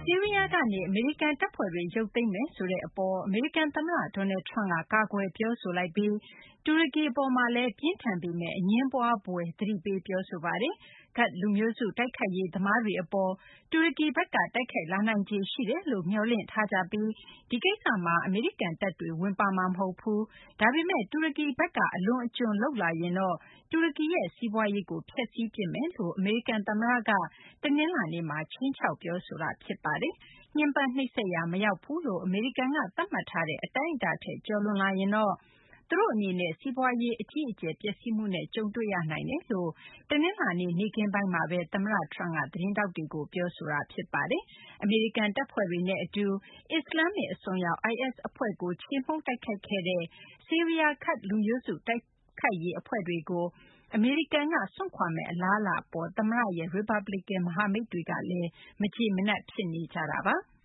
ဆီးရီးယားကနေ အမေရိကန်တပ်ဖွဲ့တွေ ရုပ်သိမ်းမယ်ဆိုတဲ့အပေါ် အမေရိကန်သမ္မတ Donald Trump က ကာကွယ်ပြောဆိုလိုက်ပြီး တူရကီအပေါ်မှာလည်း ပြင်းထန်ပေမယ့် အငြင်းပွားဖွယ် သတိပေး ပြောဆိုပါတယ်။ ကာဒ့်လူမျိုးစု တိုက်ခိုက်ရေးသမားတွေအပေါ် တူရကီဘက်က တိုက်ခိုက်လာနိုင်ခြေရှိတယ်လို့ မျှော်လင့်ထားကြပြီး ဒီကိစ္စမှာ အမေရိကန်တပ်တွေ ဝင်ပါမှာမဟုတ်ဘူး၊ ဒါပေမယ့် တူရကီဘက်က အလွန်အကျွံလုပ်လာရင်တော့ တူရကီရဲ့ စီးပွားရေးကို ဖျက်ဆီးပစ်မယ်လို့ အမေရိကန်သမ္မတက တနင်္လာနေ့မှာ ခြိမ်းခြောက် ပြောဆိုတာ ဖြစ်ပါတယ်။ ညှဉ်းပန်းနှိပ်စက်ရာ မရောက်ဘူးလို့ အမေရိကန်က သတ်မှတ်ထားတဲ့ အတိုင်းအတာထက် ကျော်လွန်လာရင်တော့ သူတို့အနေနဲ့ စီးပွားရေး အကြီးအကျယ် ပျက်စီးမှုနဲ့ ကြုံတွေ့ရနိုင်တယ်လို့ တနင်္လာနေ့ နေ့ခင်းပိုင်းမှာပဲ သမ္မတ Trump က သတင်းထောက်တွေကို ပြောဆိုခဲ့တာ ဖြစ်ပါတယ်။ အမေရိကန်တပ်ဖွဲ့တွေနဲ့အတူ အစ္စလာမ္မစ် အစွန်းရောက် IS အဖွဲ့ကို ချေမှုန်းတိုက်ခိုက်ခဲ့တဲ့ ဆီးရီးယား ကာဒ့်လူမျိုးစု တိုက်ခိုက်ရေးအဖွဲ့တွေကို အမေရိကန်က စွန့်ခွာမယ့် အလားအလာအပေါ် သမ္မတရဲ့ ရီပတ်ဘလီကန် မဟာမိတ်တွေကလည်း မကျေမနပ် ဖြစ်နေကြတာပါ။